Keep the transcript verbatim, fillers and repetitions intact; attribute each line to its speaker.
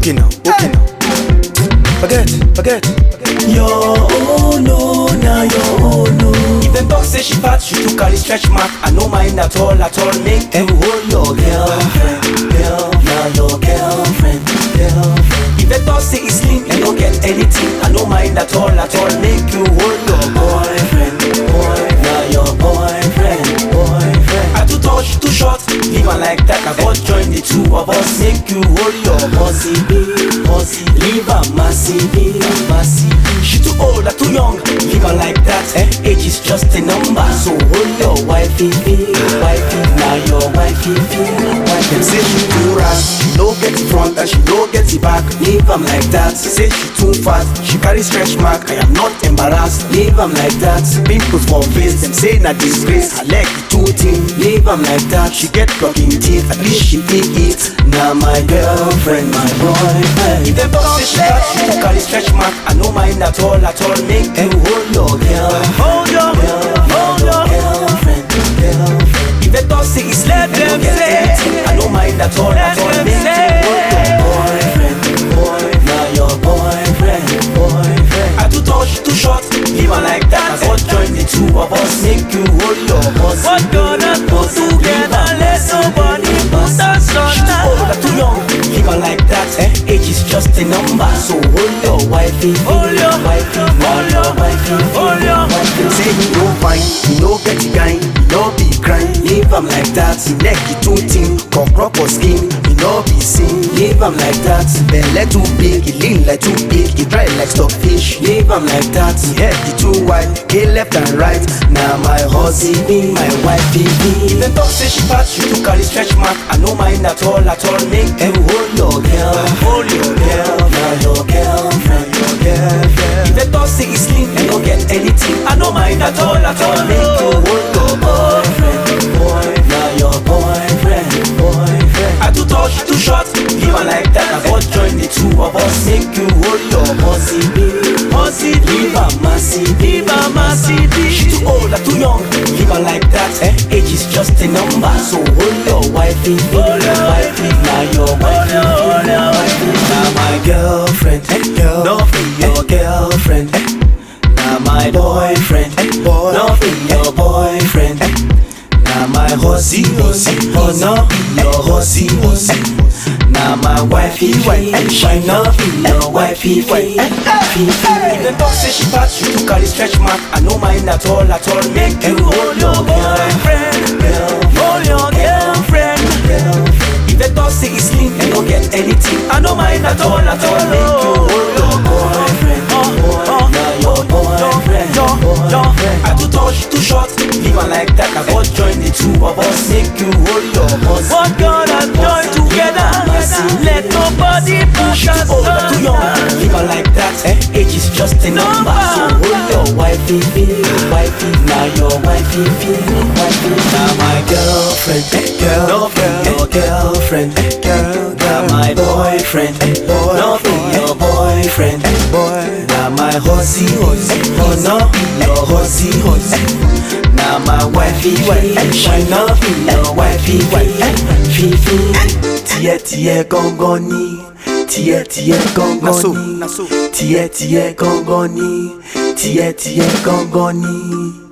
Speaker 1: okay now, okay now. Forget, forget.
Speaker 2: Yo, oh no, now yo, oh no.
Speaker 3: If them talk say she fat, she too carry stretch mark. I no mind at all, at all. Make
Speaker 2: And hold your girlfriend, girl, now your girlfriend, girlfriend.
Speaker 3: if they talk say it's slim, you don't get anything. I no mind at all, at all. Make you hold your
Speaker 2: Boyfriend, boy, now your boyfriend, boyfriend.
Speaker 3: I too tall, she too short. Leave her like that. I got join the two of us. Make you hold your
Speaker 2: Bossy B, bossy, leave a massy B, massy B.
Speaker 3: She too old or too young. Leave her like that. Eh? Age is just a number.
Speaker 2: So hold your wifey B, wifey, now your wifey B,
Speaker 1: Them
Speaker 2: wifey.
Speaker 1: say she too rash, she no get the front and she no get the back.
Speaker 2: Leave 'em like that,
Speaker 1: Say she too fat, she carry stretch mark. I am not embarrassed.
Speaker 2: leave 'em like that,
Speaker 1: Pimples for face, them say na disgrace. Her leg too thin,
Speaker 2: leave 'em like that.
Speaker 1: she get blocking teeth. At least she big it.
Speaker 2: Now my girlfriend, my boyfriend.
Speaker 3: If them talk say she fat, she too carry stretch mark. I no mind at all, at all. Make
Speaker 2: And
Speaker 3: you
Speaker 2: hold your girl,
Speaker 3: hold your, hold your.
Speaker 2: girlfriend, girlfriend.
Speaker 3: If they talk say it's let them say. I no mind at all, at all. Make you hold your.
Speaker 2: Boyfriend, boy, now your boyfriend, boyfriend.
Speaker 3: I too tall, she too short. Leave her like that. I got join the two of us. Make you hold your boss.
Speaker 2: What gonna go together? Let nobody put us
Speaker 3: She too
Speaker 2: on.
Speaker 3: old or too young. Leave her like that. Eh? Age is just a number. So hold your
Speaker 2: Your wifey,
Speaker 3: Hold your-
Speaker 2: wifey,
Speaker 3: hold
Speaker 2: your
Speaker 3: your-
Speaker 2: wifey,
Speaker 3: hold your-
Speaker 1: Them say he no fine, he no get the kind, he no be crying.
Speaker 2: leave 'em like that,
Speaker 1: He neck he too thin, cock for skin, he no be seen.
Speaker 2: leave 'em like that,
Speaker 1: Belle too big, he lean like too big, he dry like stockfish.
Speaker 2: leave 'em like that.
Speaker 1: He head he too wide, he left and right. Now my
Speaker 2: Bossy
Speaker 1: hussy
Speaker 2: B, my wifey
Speaker 3: If
Speaker 2: B.
Speaker 3: them talk say she fat, she too carry stretch mark. I no mind at all, at all. Make
Speaker 2: And hold your girl,
Speaker 3: hold your
Speaker 2: girl, now your girlfriend, your girlfriend.
Speaker 3: If they talk say it's slim, you don't get anything. I no mind at all, at all. Make you hold your
Speaker 2: Boyfriend, boy, now your boyfriend, boyfriend.
Speaker 3: I too tall, she too short. Leave her like that. I got join the two of us. Make you hold your
Speaker 2: Bossy B,
Speaker 3: bossy.
Speaker 2: leave a massy B,
Speaker 3: Leave her massy She too old or too young. Leave her like that. Eh? Age is just a number. So hold your
Speaker 2: your wifey B,
Speaker 3: Hold your
Speaker 2: wifey, now your wifey
Speaker 3: hold
Speaker 2: B,
Speaker 3: your
Speaker 2: wifey. Now my girlfriend,
Speaker 1: girl,
Speaker 2: no be your girlfriend. Now my boyfriend,
Speaker 1: boy.
Speaker 2: no be your boyfriend. Now my hussy, hussy, oh no be your hussy, hussy. Now my wifey, wifey, she no be your wifey, wifey.
Speaker 3: If them talk say she fat, she too carry stretch mark. I no mind at all, at all. Make you hold your boyfriend, hold your girlfriend. If they talk say it's slim, you don't get anything. I no mind at all, at all. Make you hold your
Speaker 2: boyfriend, boy, now your boyfriend, boyfriend.
Speaker 3: I too tall, she too short. Leave her like that. I got join the two of us. Make you hold your boss.
Speaker 2: What God has joined together, let nobody push us
Speaker 3: Old or too young.
Speaker 2: down.
Speaker 3: Leave her like that. Eh? Age is just a number. So hold your
Speaker 2: Wifey B, wifey, now your wifey B, wifey. Now my girlfriend, girl, no be your girlfriend, girl. Now my boyfriend, no be your boyfriend, boy. Now my hussy, hussy, oh no be your hussy, hussy. Now my wifey, wifey, she no be your wifey, wifey. Tie tie gongoni, tie tie gongoni, tie tie gongoni, tie tie gongoni.